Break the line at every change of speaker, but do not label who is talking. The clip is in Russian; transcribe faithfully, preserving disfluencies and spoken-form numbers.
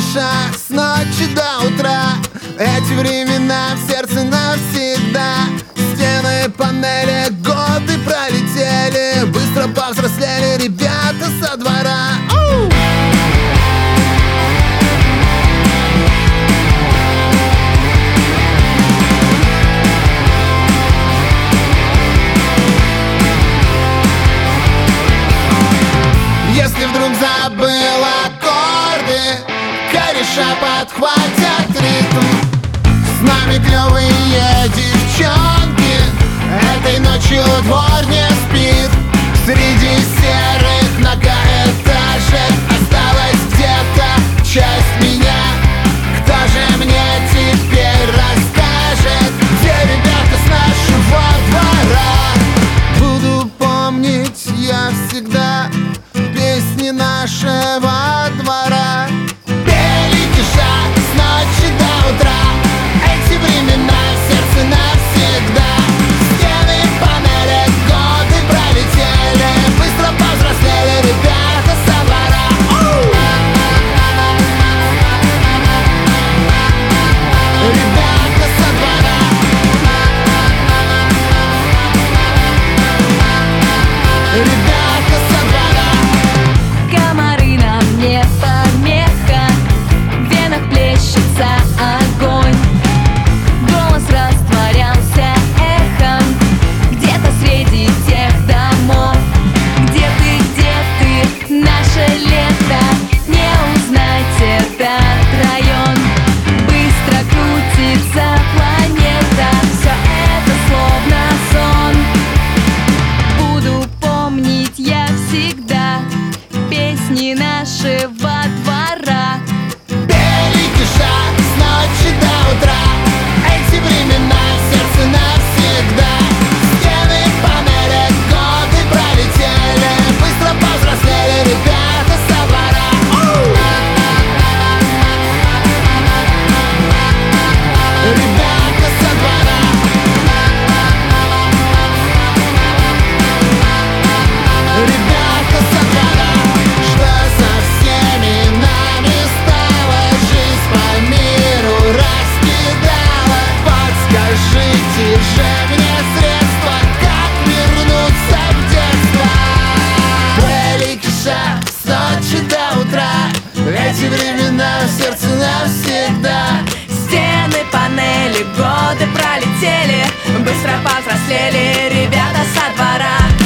кореша с ночи до утра. Эти времена в сердце навсегда. Стены, панели, годы пролетели. Быстро повзрослели ребята со двора. Оу! Если вдруг забыл аккорды, кореша подхватят ритм. С нами клевые девчонки, этой ночью двор не спит. Среди серых многоэтажек осталась где-то часть меня. Кто же мне теперь расскажет, где ребята с нашего двора? Буду помнить я всегда песни нашего двора. Пели киша с ночи до утра. Эти времена в сердце навсегда. Стены, панели, годы пролетели. Быстро повзрослели ребята со двора. Оу! Ребята со двора. Ребята со двора.
Комары нам не помеха, в венах плещется огонь. Голос растворялся эхом где-то среди тех домов. Где ты, где ты, наше лето? Не узнать этот район. Быстро крутится планета, все это словно сон. Буду помнить я всегда песни нашего двора.
Пели киша с ночи до утра. Эти времена в сердце навсегда. Стены, панели, годы пролетели. Быстро повзрослели ребята со двора. Оу! Ребята со двора. Ребята со двора. Что со всеми нами стало? Жизнь по миру раскидала. Подскажите же мне средства, как вернуться в детство. Пели киша с ночи до утра. Эти времена в сердце навсегда.
Стены, панели, годы пролетели. Быстро повзрослели ребята со двора.